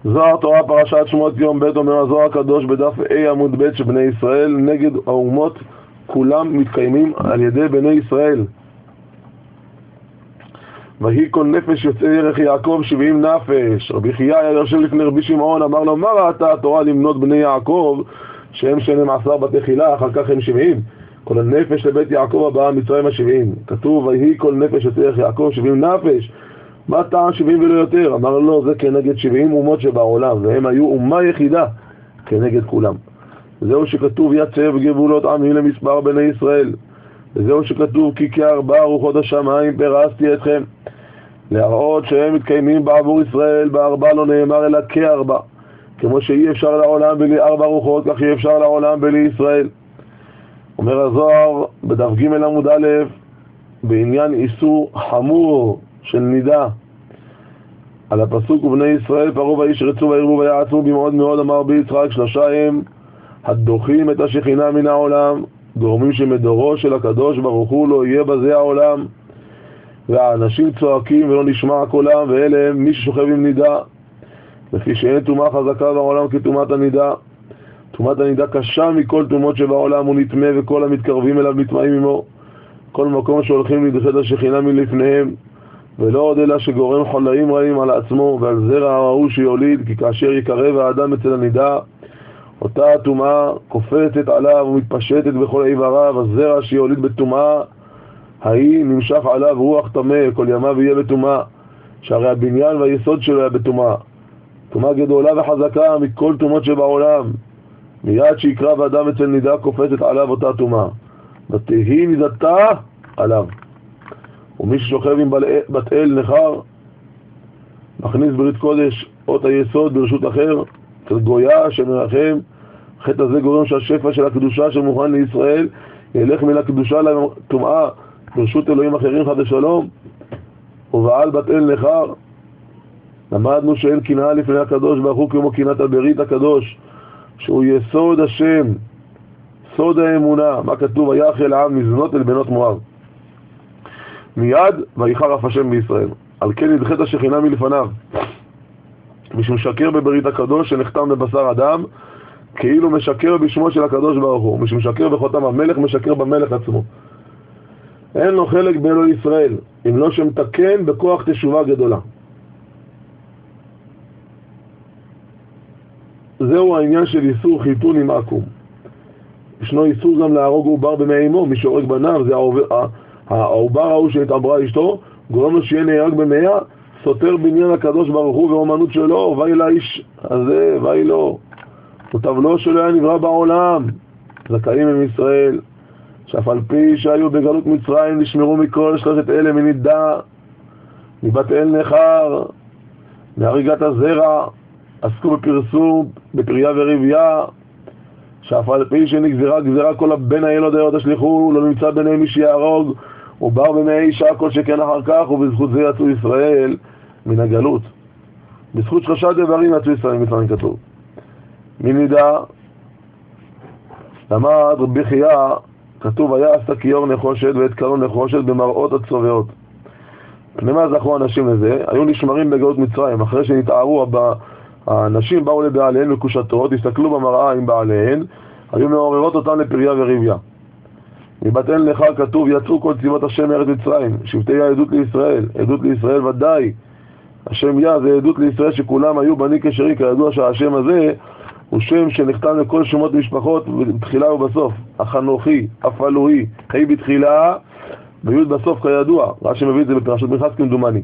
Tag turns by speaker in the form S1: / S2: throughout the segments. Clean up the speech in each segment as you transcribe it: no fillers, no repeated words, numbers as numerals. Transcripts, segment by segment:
S1: זוהר תורה פרשת שמות יום ב' אומר הזוהר הקדוש בדף A עמוד ב' שבני ישראל נגד האומות כולם מתקיימים על ידי בני ישראל. ויהי כל נפש יוצא ירך יעקב 70 נפש. רבי חייא היה יושב לפני רבי שמעון, אמר לו, מה ראתה התורה למנות בני יעקב שהם 12 בתי חילה, אחר כך הם 70? כל הנפש לבית יעקב הבאה מצרים 70. כתוב ויהי כל נפש יוצא ירך יעקב 70 נפש. מה טעם 70 ולא יותר? אמר לו, זה כנגד 70 אומות שבעולם, והם היו אומה יחידה כנגד כולם. זהו שכתוב יצב גבולות עמים למספר בני ישראל. וזהו שכתוב כי כארבע רוחות השמיים פרסתי אתכם, להראות שהם מתקיימים בעבור ישראל. בארבע לא נאמר אלא כארבע, כמו שאי אפשר לעולם בלי 4 רוחות, כך אי אפשר לעולם בלי ישראל. אומר הזוהר בדף ג' עמוד א' בעניין איסור חמור של נידה על הפסוק ובני ישראל פרו וישרצו וירבו ויעצמו במאוד מאוד. אמר בי יצחק 3 הם הדוחים את השכינה מן העולם, גורמים שמדורו של הקדוש ברוך הוא לא יהיה בזה העולם, והאנשים צועקים ולא נשמע קולם, ואלה הם מי ששוכב עם נידה, לפי שאין תומה חזקה בעולם כתומת הנידה. תומת הנידה קשה מכל תומות שבעולם, הוא נטמא וכל המתקרבים אליו נטמאים עמו. כל מקום שהולכים לדחת השכינה מלפניהם, ולא עוד אלא שגורם חולאים רעים על עצמו ועל זרע ההוא שיוליד, כי כאשר יקרב האדם אצל הנידה, אותה התומאה קופצת עליו ומתפשטת בכל איבריו. הזרע שיוליד בתומאה ההיא נמשך עליו רוח טמא, כל ימיו יהיה בתומאה, שהרי הבניין והיסוד שלו היה בתומאה. תומאה גדולה וחזקה מכל תומות שבעולם. מיד שיקרב האדם אצל נידה קופצת עליו אותה תומאה, ותהי נידתה עליו. ומי ששוכב עם בת אל נחר, מכניס ברית קודש אות היסוד ברשות אחר, אצל גויה שמרחם. החטא הזה גורם שהשפע של הקדושה שמוכן לישראל ילך מן הקדושה לטומאה ברשות אלוהים אחרים חד ושלום. ובעל בת אל נחר, למדנו שאין קנאה לפני הקדוש ברוך הוא כמו קנאת הברית הקדוש, שהוא יסוד השם, סוד האמונה. מה כתוב? ויחל העם מזנות אל בנות מואב, מיד ויחרף השם בישראל. על כן נדחת השכינה מלפניו, משום משקר בברית הקדוש שנחתם בבשר אדם, כאילו משקר בשמו של הקדוש ברוך הוא. משום משקר בחותם המלך, משקר במלך עצמו. אין לו חלק באלוהי ישראל, אם לא שמתקן בכוח תשובה גדולה. זהו העניין של איסור חיתון עם עקום. ישנו איסור גם להרוג עובר במי אמו. מי שהורג בניו, זה העובר ההוא שנתעברה אשתו, גורם לו שיהיה נהרג במאה, סותר בניין הקדוש ברוך הוא ואומנות שלו. ואי לאיש הזה ואי לו, וטבלו שלו היה נברא בעולם. זכאים עם ישראל, שאף על פי שהיו בגלות מצרים נשמרו מכל 3 אלה, מנידה, מבת אל נחר, מהריגת הזרע, עסקו בפרסום, בפריה ורבייה, שאף על פי שנגזרה גזרה כל הבן הילוד היוד השליחו, לא נמצא ביניהם מי שיהרוג, ובר במי אישה כל שכן אחר כך, ובזכות זה יצאו ישראל מן הגלות. בזכות 3 דברים יצאו ישראל ממצרים כתוב. מנידה, למד רבי חייא, כתוב היה עשתה כיור נחושת ואת קרון נחושת במראות הצובעות. פני מה זכו אנשים לזה? היו נשמרים בגלות מצרים, אחרי שנתערו האנשים באו לבעליהן מקושטות, הסתכלו במראה עם בעליהן, היו מעוררות אותן לפריה ורבייה. מבת אל נחר כתוב יצאו כל צבאות השם מארץ מצרים, שבטי העדות לישראל. עדות לישראל ודאי, השם יה זה עדות לישראל שכולם היו בני כשרי, כידוע שהשם הזה הוא שם שנחתם לכל שמות משפחות בתחילה ובסוף. החנוכי, אפלוהי, חי בתחילה ויוד בסוף כידוע. רש"י מביא את זה בפרשת פנחס כמדומני.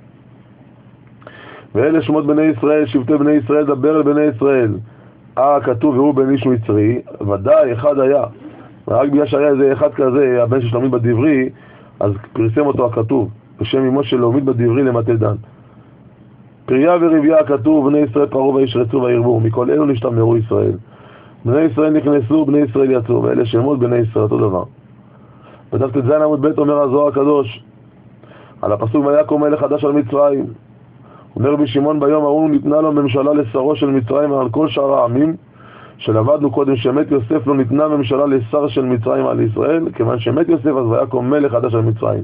S1: ואלה שמות בני ישראל, שבטי בני ישראל, דבר אל בני ישראל. כתוב והוא בן איש מצרי, ודאי אחד היה, רק בגלל שהיה איזה אחד כזה, הבן של שלומית בדברי, אז פרסם אותו הכתוב בשם אמו של שלומית בדברי למטה דן. פריה ורבייה כתוב בני ישראל פרו וישרצו וירבו, מכל אלו נשתמרו ישראל. בני ישראל נכנסו, בני ישראל יצאו, ואלה שמות בני ישראל אותו דבר. בדף ט"ז עמוד ב' אומר הזוהר הקדוש על הפסוק ויקום מלך חדש על מצרים. אומר רבי שמעון ביום ההוא ניתנה לו ממשלה לשרו של מצרים על כל שאר העמים שלמדנו קודם שמת יוסף לא ניתנה ממשלה לשר של מצרים על ישראל, כיוון שמת יוסף אז ויקום מלך חדש על מצרים.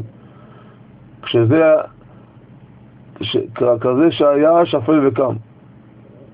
S1: כשזה כזה שהיה שפל וקם.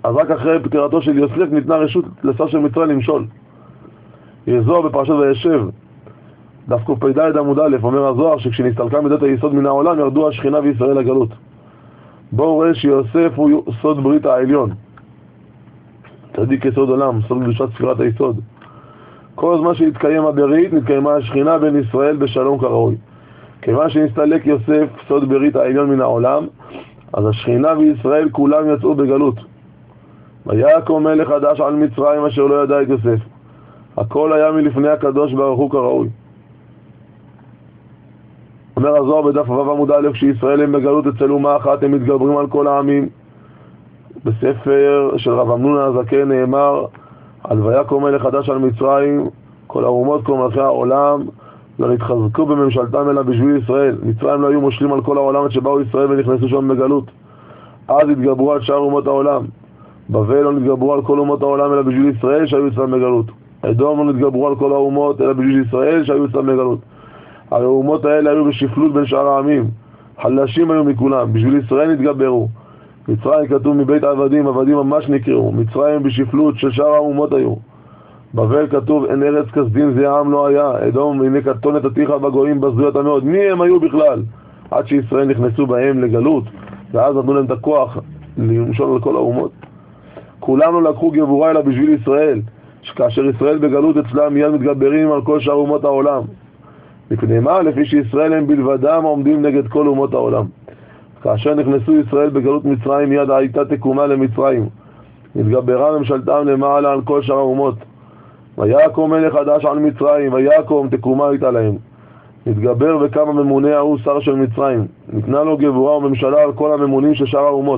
S1: אז רק אחרי פטירתו של יוסף ניתנה רשות לשר של מצרים למשול. יזוהר בפרשת וישב, דף קפ"ד עמוד א', אומר הזוהר שכשנסתלקה מידת היסוד מן העולם ירדו השכינה וישראל לגלות. בו הוא רואה שיוסף הוא סוד ברית העליון, צדיק יסוד עולם, סוד קדושת ספירת היסוד. כל הזמן שהתקיים הברית נתקיימה השכינה בין ישראל בשלום כראוי. כיוון שנסתלק יוסף סוד ברית העליון מן העולם, אז השכינה וישראל כולם יצאו בגלות. ויקום מלך חדש על מצרים אשר לא ידע את יוסף. הכל היה מלפני הקדוש ברוך הוא כראוי. אומר הזוהר בדף ו' עמוד א', כשישראל הם בגלות אצל אומה אחת הם מתגברים על כל העמים. בספר של רב אמנון הזקן נאמר על ויקום מלך חדש על מצרים, כל האומות כל מלכי העולם לא נתחזקו בממשלתם אלא בשביל ישראל. מצרים לא היו מושלים על כל העולם עד שבאו ישראל ונכנסו שם בגלות. אז התגברו על שאר אומות העולם. בבל לא נתגברו על כל אומות העולם אלא בשביל ישראל שהיו אצלם בגלות. אדום לא נתגברו על כל האומות אלא בשביל ישראל שהיו אצלם בגלות. האומות האלה היו בשפלות בין שאר העמים, חלשים היו מכולם, בשביל ישראל נתגברו. מצרים כתוב מבית עבדים, עבדים ממש נקראו. מצרים בשפלות של שאר האומות היו. בבל כתוב אין ארץ כסדים זה העם לא היה. אדום הנה קטון נתתיך בגויים בזויות המאוד. מי הם היו בכלל? עד שישראל נכנסו בהם לגלות, ואז נתנו להם את הכוח למשול על כל האומות. כולם לא לקחו גבורה אלא בשביל ישראל, שכאשר ישראל בגלות אצלם מיד מתגברים על כל שאר אומות העולם. מפני מה? לפי שישראל הם בלבדם עומדים נגד כל אומות העולם. כאשר נכנסו ישראל בגלות מצרים מיד הייתה תקומה למצרים, נתגברה ממשלתם למעלה על כל שאר האומות. ויקום מלך חדש על מצרים, ויקום תקומה הייתה להם, נתגבר וקם הממונה ההוא שר של מצרים, ניתנה לו גבורה וממשלה על כל הממונים של שאר האומות.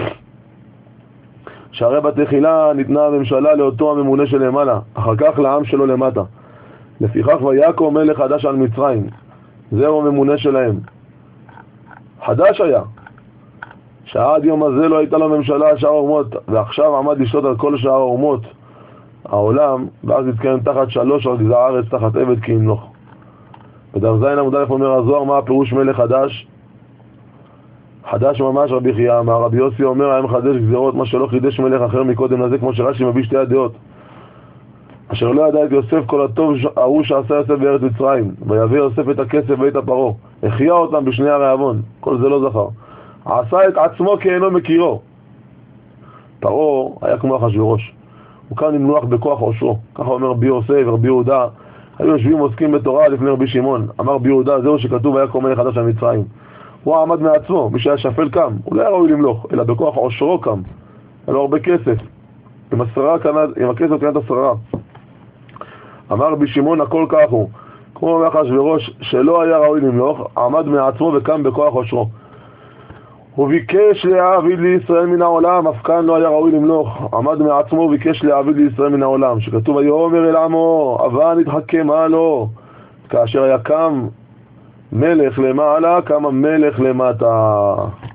S1: שהרי בתחילה ניתנה הממשלה לאותו הממונה של למעלה, אחר כך לעם שלו למטה. לפיכך ויקום מלך חדש על מצרים, זהו הממונה שלהם. חדש היה, שעד יום הזה לא הייתה לו ממשלה על שאר האומות, ועכשיו עמד לשלוט על כל שאר האומות העולם, ואז התקיים תחת שלוש על גזע הארץ תחת עבד כי ימלוך. בדף זין עמוד א' אומר הזוהר מה הפירוש מלך חדש? חדש ממש רבי חייא אמר. רבי יוסי אומר היה מחדש גזירות מה שלא חידש מלך אחר מקודם לזה, כמו שרש"י מביא שתי הדעות. אשר לא ידע את יוסף כל הטוב ההוא שעשה יוסף בארץ מצרים, ויביא יוסף את הכסף ואת הפרו, החיה אותם בשני הרעבון, כל זה לא זכר. עשה את עצמו כי אינו מכירו. פרו היה כמו אחשוורוש, הוא כאן נמנוח בכוח עושרו. ככה אומר רבי יוסף ורבי יהודה, היו יושבים עוסקים בתורה לפני רבי שמעון. אמר רבי יהודה זהו שכתוב ויקום מלך חדש על מצרים. הוא עמד מעצמו, מי שהיה שפל קם, הוא לא היה ראוי למלוך, אלא בכוח עושרו קם. היה לו הרבה כסף, עם הכסף קנת השררה. אמר רבי שמעון הכל כך הוא, כמו אחשוורוש שלא היה ראוי למלוך, עמד מעצמו וקם בכוח עושרו. הוא ביקש להעביד לישראל מן העולם, אף כאן לא היה ראוי למלוך, עמד מעצמו וביקש להעביד לישראל מן העולם, שכתוב ויאמר אל עמו הבה נתחכמה לו. כאשר היה קם מלך למעלה, קם המלך למטה.